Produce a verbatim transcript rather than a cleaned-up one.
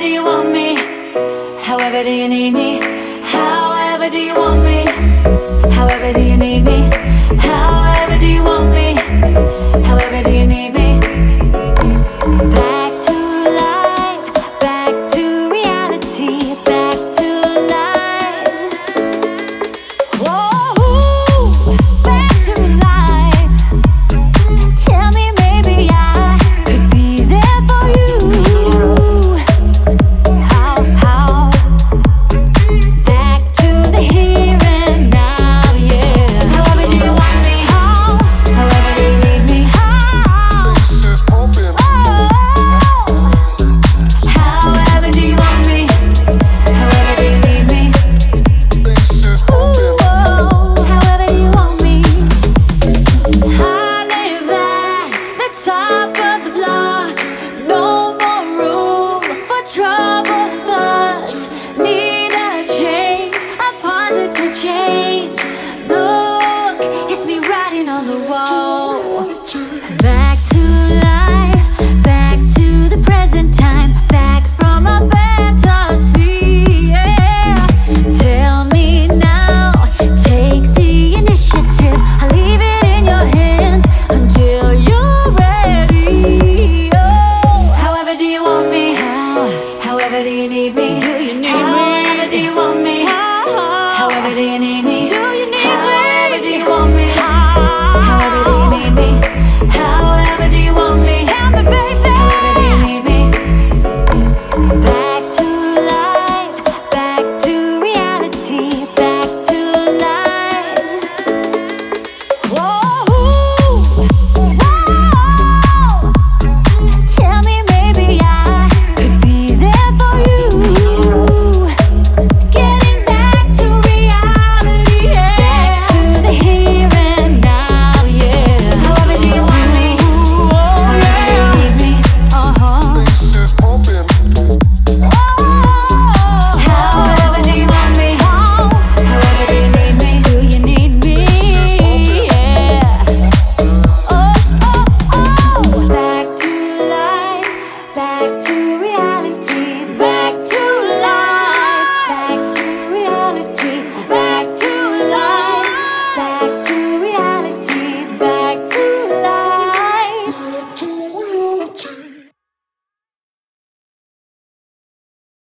do you want me? However do you need me? However do you want me? However do you need me? However do you want me? However do you need me? Back to life, back to reality, back to life. Whoa, back to life. Tell me maybe I could be there for you. How, how? Back to the here and now, yeah. However do you want me? How? However do you need me? How? Oh, however do you want me? However do you need me? Ooh, oh, however do you want me? I live at the top of the block. No more room for trouble and fuss. Need a change, a positive change. Look, it's me writing on the wall. Back to life, back to the present time, back from a fantasy, yeah. Tell me now, take the initiative. I leave it in your hands until you're ready. Oh, however do you want me? How, however do you need me?